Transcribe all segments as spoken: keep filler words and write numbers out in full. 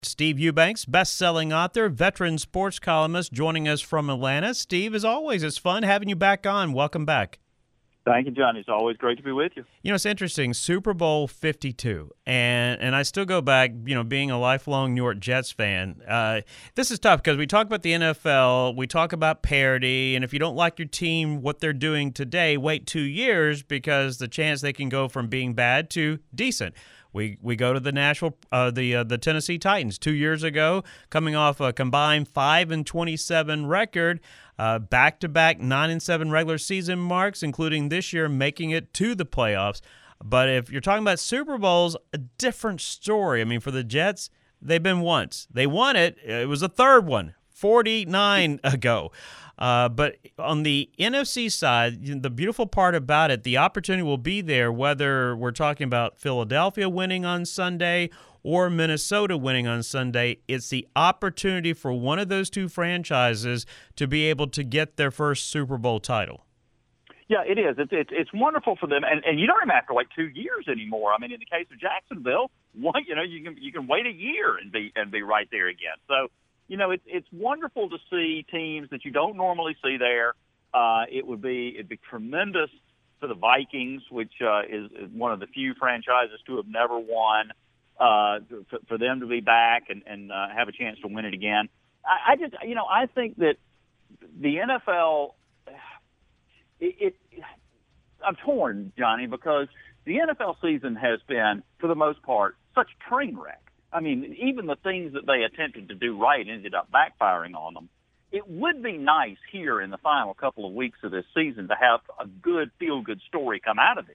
Steve Eubanks, best-selling author, veteran sports columnist, joining us from Atlanta. Steve, as always, it's fun having you back on. Welcome back. Thank you, Johnny. It's always great to be with you. You know, it's interesting, Super Bowl fifty-two, and and I still go back, you know, being a lifelong New York Jets fan. Uh, this is tough because we talk about the N F L, we talk about parity, and if you don't like your team, what they're doing today, wait two years because the chance they can go from being bad to decent. We we go to the Nashville, uh, the uh, the Tennessee Titans two years ago, coming off a combined five and twenty-seven record, uh, back-to-back nine and seven regular season marks, including this year making it to the playoffs. But if you're talking about Super Bowls, a different story. I mean, for the Jets, they've been once. They won it. It was a third one, forty-nine ago. Uh, but on the N F C side, the beautiful part about it, the opportunity will be there whether we're talking about Philadelphia winning on Sunday or Minnesota winning on Sunday. It's the opportunity for one of those two franchises to be able to get their first Super Bowl title. Yeah, it is. It's it's, it's wonderful for them, and and you don't even have to wait two years anymore. I mean, in the case of Jacksonville, one, you know, you can you can wait a year and be and be right there again. So. You know, it's it's wonderful to see teams that you don't normally see there. Uh, it would be it'd be tremendous for the Vikings, which uh, is, is one of the few franchises to have never won. Uh, for, for them to be back and and uh, have a chance to win it again. I, I just you know I think that the N F L it, it I'm torn, Johnny, because the N F L season has been for the most part such a train wreck. I mean, even the things that they attempted to do right ended up backfiring on them. It would be nice here in the final couple of weeks of this season to have a good, feel-good story come out of it.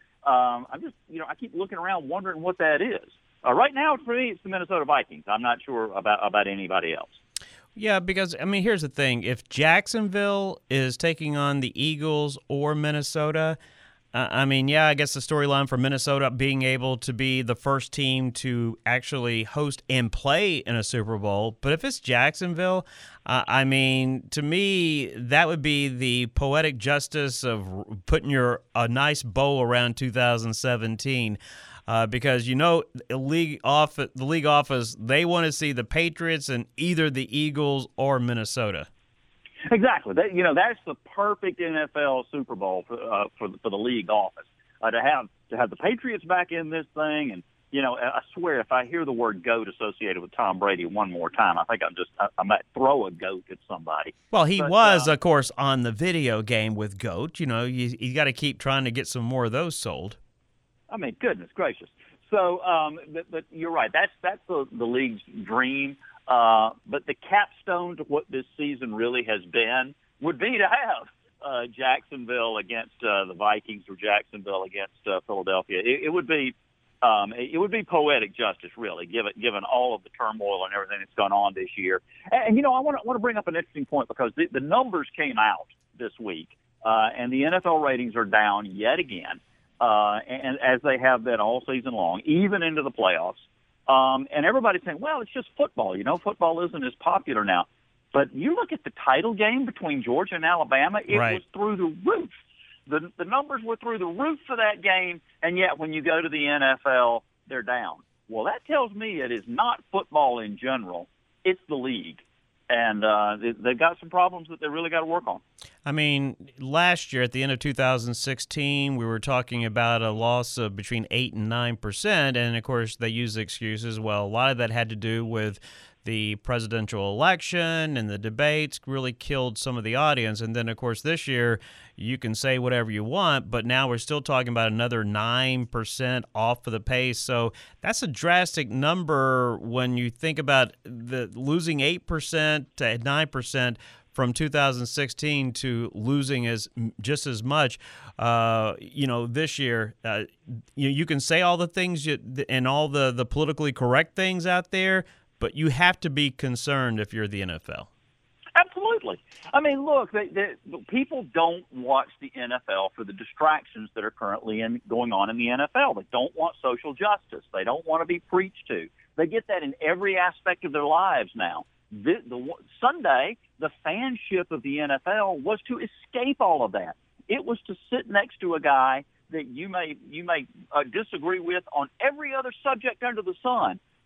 Um, I'm just, you know, I keep looking around wondering what that is. Uh, right now, for me, it's the Minnesota Vikings. I'm not sure about, about anybody else. Yeah, because, I mean, here's the thing. If Jacksonville is taking on the Eagles or Minnesota, Uh, I mean, yeah, I guess the storyline for Minnesota being able to be the first team to actually host and play in a Super Bowl. But if it's Jacksonville, uh, I mean, to me, that would be the poetic justice of putting your a nice bow around two thousand seventeen. Uh, because, you know, the league office, the league office, they want to see the Patriots and either the Eagles or Minnesota. Exactly. That, you know, that's the perfect N F L Super Bowl for uh, for, for the league office uh, to have to have the Patriots back in this thing. And you know, I swear, if I hear the word "goat" associated with Tom Brady one more time, I think I'm just I, I might throw a goat at somebody. Well, he but, was, uh, of course, on the video game with GOAT. You know, you you got to keep trying to get some more of those sold. I mean, goodness gracious. So, um, but, but you're right. That's that's the, the league's dream. Uh, but the capstone to what this season really has been would be to have uh, Jacksonville against uh, the Vikings or Jacksonville against uh, Philadelphia. It, it would be um, it would be poetic justice, really, given given all of the turmoil and everything that's gone on this year. And, and you know, I want to want to bring up an interesting point because the, the numbers came out this week, uh, and the N F L ratings are down yet again, uh, and as they have been all season long, even into the playoffs. Um, and everybody's saying, well, it's just football. You know, football isn't as popular now. But you look at the title game between Georgia and Alabama, it right. was through the roof. The, the numbers were through the roof for that game, and yet when you go to the N F L, they're down. Well, that tells me it is not football in general. It's the league. And uh, they, they've got some problems that they really got to work on. I mean, last year at the end of two thousand sixteen, we were talking about a loss of between eight and nine percent, and of course they use excuses. Well, a lot of that had to do with the presidential election and the debates really killed some of the audience. And then, of course, this year you can say whatever you want, but now we're still talking about another nine percent off of the pace. So that's a drastic number when you think about the losing eight percent to nine percent from two thousand sixteen to losing as just as much, uh, you know, this year. Uh, you, you can say all the things you, and all the, the politically correct things out there, but you have to be concerned if you're the N F L. Absolutely. I mean, look, they, they, people don't watch the N F L for the distractions that are currently in, going on in the N F L. They don't want social justice. They don't want to be preached to. They get that in every aspect of their lives now. The, the Sunday, the fanship of the N F L was to escape all of that. It was to sit next to a guy that you may you may uh, disagree with on every other subject under the sun,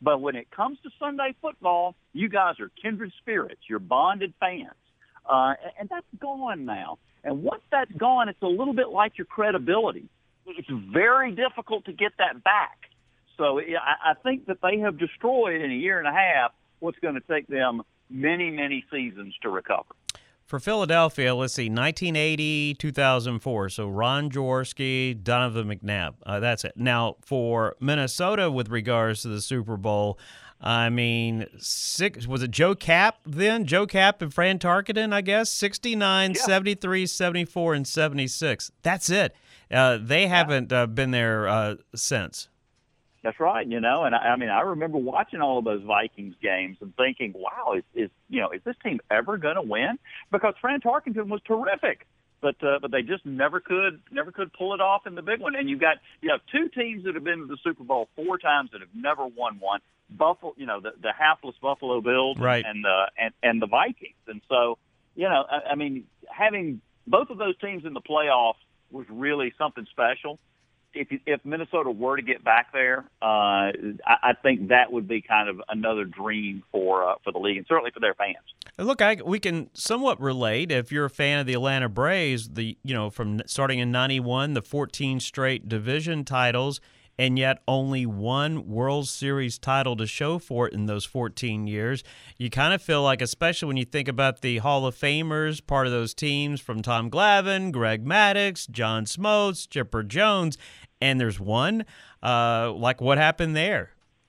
But when it comes to Sunday football, you guys are kindred spirits. You're bonded fans. Uh, and that's gone now. And once that's gone, it's a little bit like your credibility. It's very difficult to get that back. So I, I think that they have destroyed in a year and a half what's going to take them many, many seasons to recover. For Philadelphia, let's see, nineteen eighty, two thousand four. So Ron Jaworski, Donovan McNabb. Uh, that's it. Now, for Minnesota, with regards to the Super Bowl, I mean, six was it Joe Kapp then? Joe Kapp and Fran Tarkenton, I guess? sixty-nine, yeah. seventy-three, seventy-four, and seventy-six. That's it. Uh, they haven't uh, been there uh, since. That's right, you know, and I, I mean, I remember watching all of those Vikings games and thinking, wow, is, is you know, is this team ever going to win? Because Fran Tarkenton was terrific, but uh, but they just never could never could pull it off in the big one. And you've got you have two teams that have been to the Super Bowl four times that have never won one. Buffalo, you know, the, the hapless Buffalo Bills, right. and the and, and the Vikings. And so, you know, I, I mean, having both of those teams in the playoffs was really something special. If if Minnesota were to get back there, uh, I, I think that would be kind of another dream for uh, for the league and certainly for their fans. Look, I, we can somewhat relate. If you're a fan of the Atlanta Braves, the you know from starting in ninety-one, the fourteen straight division titles, and yet only one World Series title to show for it in those fourteen years. You kind of feel like, especially when you think about the Hall of Famers, part of those teams from Tom Glavine, Greg Maddux, John Smoltz, Chipper Jones, and there's one, uh, like what happened there?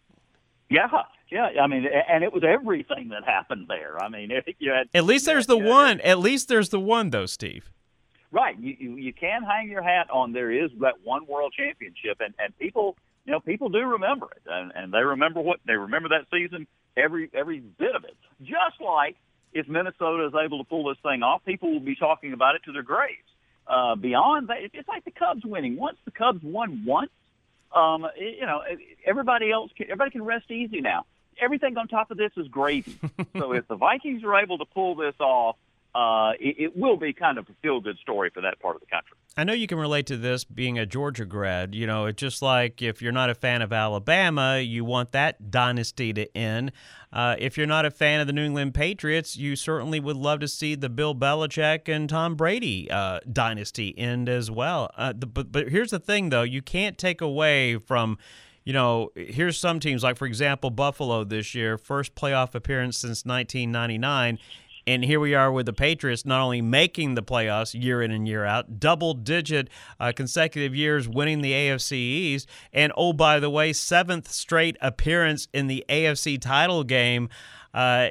Yeah, yeah. I mean, and it was everything that happened there. I mean, you had, at least there's the one. At least there's the one, though, Steve. Right. You, you you can hang your hat on there is that one world championship, and, and people you know people do remember it, and, and they remember what they remember that season, every every bit of it. Just like if Minnesota is able to pull this thing off, people will be talking about it to their graves. Uh, beyond that, it's like the Cubs winning. Once the Cubs won once, um, you know everybody else can, everybody can rest easy now. Everything on top of this is gravy. So if the Vikings are able to pull this off, Uh, it, it will be kind of a feel-good story for that part of the country. I know you can relate to this being a Georgia grad. You know, it's just like if you're not a fan of Alabama, you want that dynasty to end. Uh, if you're not a fan of the New England Patriots, you certainly would love to see the Bill Belichick and Tom Brady uh, dynasty end as well. Uh, the, but, but here's the thing, though. You can't take away from – you know, here's some teams, like, for example, Buffalo this year, first playoff appearance since nineteen ninety-nine. And here we are with the Patriots not only making the playoffs year in and year out, double-digit uh, consecutive years winning the A F C East, and, oh, by the way, seventh straight appearance in the A F C title game. Uh,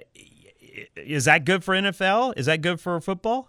is that good for N F L? Is that good for football?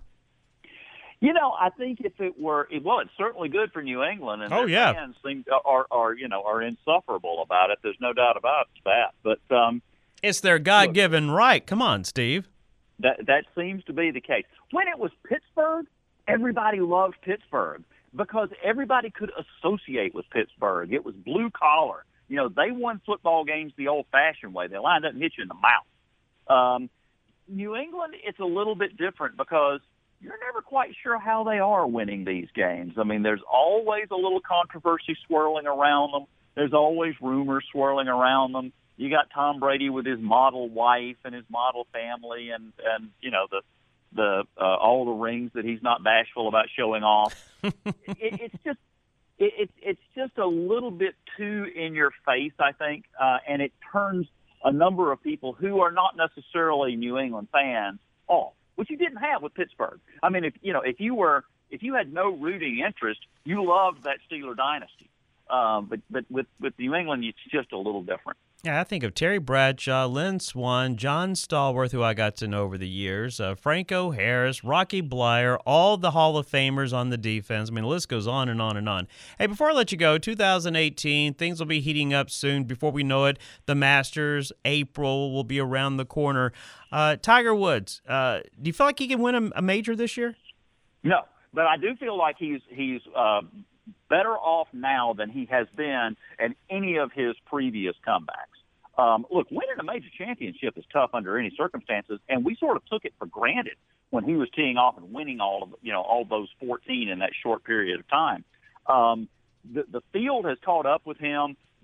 You know, I think if it were, well, it's certainly good for New England, and oh, their yeah. fans seem are, are, you know, are insufferable about it. There's no doubt about that. But um, it's their God-given look, right. Come on, Steve. That that seems to be the case. When it was Pittsburgh, everybody loved Pittsburgh because everybody could associate with Pittsburgh. It was blue collar. You know, they won football games the old-fashioned way. They lined up and hit you in the mouth. Um, New England, it's a little bit different because you're never quite sure how they are winning these games. I mean, there's always a little controversy swirling around them. There's always rumors swirling around them. You got Tom Brady with his model wife and his model family, and, and you know the the uh, all the rings that he's not bashful about showing off. it, it's just it, it's it's just a little bit too in your face, I think, uh, and it turns a number of people who are not necessarily New England fans off, which you didn't have with Pittsburgh. I mean, if you know if you were if you had no rooting interest, you loved that Steeler dynasty. Um, but but with with New England, it's just a little different. Yeah, I think of Terry Bradshaw, Lynn Swann, John Stallworth, who I got to know over the years, uh, Franco Harris, Rocky Bleier, all the Hall of Famers on the defense. I mean, the list goes on and on and on. Hey, before I let you go, two thousand eighteen, things will be heating up soon. Before we know it, the Masters, April, will be around the corner. Uh, Tiger Woods, uh, do you feel like he can win a, a major this year? No, but I do feel like he's he's uh, better off now than he has been in any of his previous comebacks. Um, look, winning a major championship is tough under any circumstances, and we sort of took it for granted when he was teeing off and winning all of you know all those fourteen in that short period of time. Um, the, the field has caught up with him.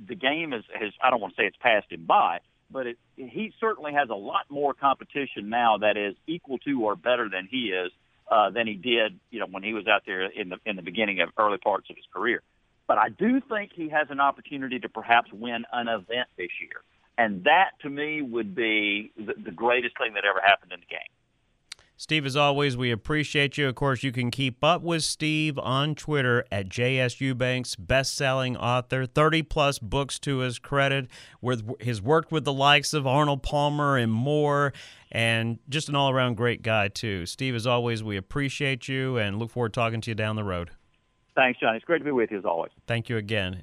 the game is has I don't want to say it's passed him by, but it, he certainly has a lot more competition now that is equal to or better than he is uh, than he did, you know, when he was out there in the in the beginning of early parts of his career. But I do think he has an opportunity to perhaps win an event this year, and that to me would be the, the greatest thing that ever happened in the game. Steve, as always, we appreciate you. Of course, you can keep up with Steve on Twitter at J S Eubanks, best-selling author, thirty-plus books to his credit. With his worked with the likes of Arnold Palmer and more, and just an all-around great guy, too. Steve, as always, we appreciate you and look forward to talking to you down the road. Thanks, John. It's great to be with you, as always. Thank you again.